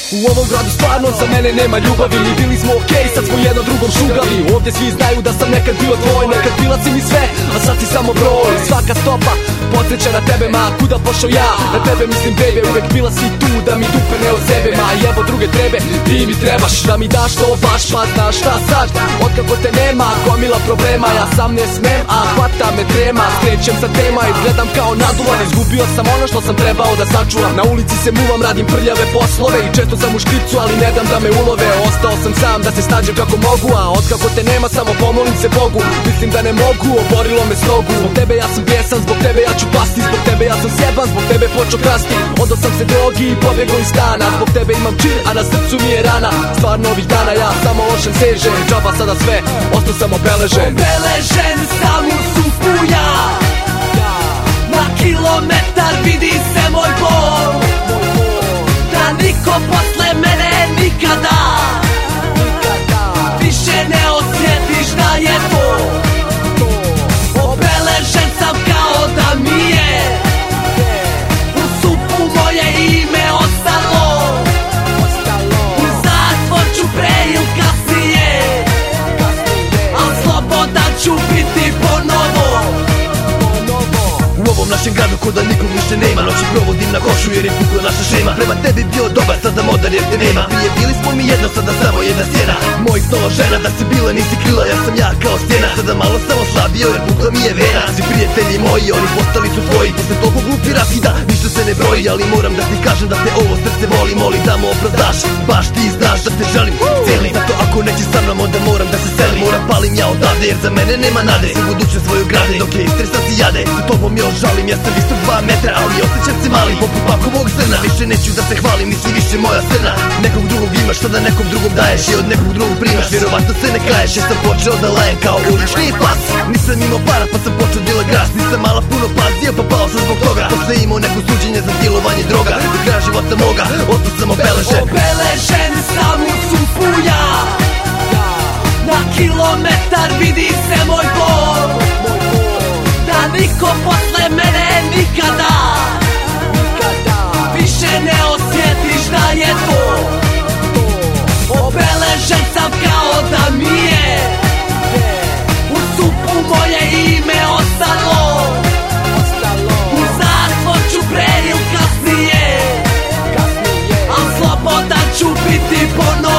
U ovom gradu stvarno za mene nema ljubavi. Bili smo okej, sad smo jedno drugom šugali. Ovdje svi znaju da sam nekad bio tvoj. Nekad bila si mi sve, a sad si samo broj. Svaka stopa podsjeća na tebe, ma kuda pošao ja. Na tebe mislim bebe, uvek bila si tu da mi dupe ne od sebe. Ma jebo druge trebe, ti mi trebaš da mi daš to baš, pa znaš šta sad. Otkako te nema, gomila problema. Ja sam ne smem, a hvata me trema. Skrećem sa tema, izgledam kao naduvan. Izgubio sam ono što sam trebao da sačuvam. Na ulici se muvam, radim prljave poslove i često sam u špicu, ali ne dam da me ulove. Ostao sam sam da se snađem kako mogu, a otkako te nema samo pomolim se Bogu. Mislim da ne mogu, oborilo me slogu. Zbog tebe ja sam bijesan, zbog tebe ja ću pasti. Zbog tebe ja sam sjeban, zbog tebe počeo krasti. Odao sam se drogi i pobjegao iz stana. Zbog tebe imam čir, a na srcu mi je rana. Stvarno ovih dana ja samo lošem sežem. Džaba sada sve, ostao sam obeležen. Obeležen sam u supu ja. Na kilometar vidi se moj bol. Da niko posle mene nikada više ne osjetiš da je to. Obeležen sam kao da mi je u supu moje ime ostalo. U zatvor ću pre ili kasnije, al slobodan ću biti ponovo. U ovom našem gradu ko da nikog više nema. Noći provodim na košu jer je pukla naša šema. Prema tebi bio dobar, sada modar jer te nema. Prije bili smo mi jedno, sada samo jedna sjena. Mojih snova žena, da si bila nisi krila, ja sam ja kao stjena. Sada malo sam oslabio jer pukla mi je vena. Svi prijatelji moji, oni postali su tvoji. Posle toliko glupi raskida, ništa se ne broji. Ali moram da ti kažem da te ovo srce voli. Molim da mu opravdaš, baš ti znaš da te želim cijeli. Zato ako nećeš sa mnom, onda moram da se selim. Moram palim ja odavde jer za mene nema nade. Sve budućnost svoju grade, dok je istresan si jade. Sa tobom još žalim, ja sam visok 2 metra, ali osjećam se mali poput pakovog zrna. Više neću da se hvalim, nisi više moja srna. Nekog drugog imaš, šta da nekom drugom daješ i od nekog drugog primaš. Vjerovatno se ne kaješ, jer sam počeo da lajem kao ulični pas. Nisam imao para pa sam počeo dila gras. Nisam mala puno pazio pa pao sam zbog toga. Posle imao neko suđenje za dilovanje droga. Do kraja života moga, ostao sam obeležen. Obeležen sam u supu ja. Na kilometar vidi se moj bol. Da niko posle mene nikada više ne osjetiš da je to. Obeležen sam kao da mi je u supu moje ime ostalo. U zatvor ću pre ili kasnije, al slobodan ću biti ponovo.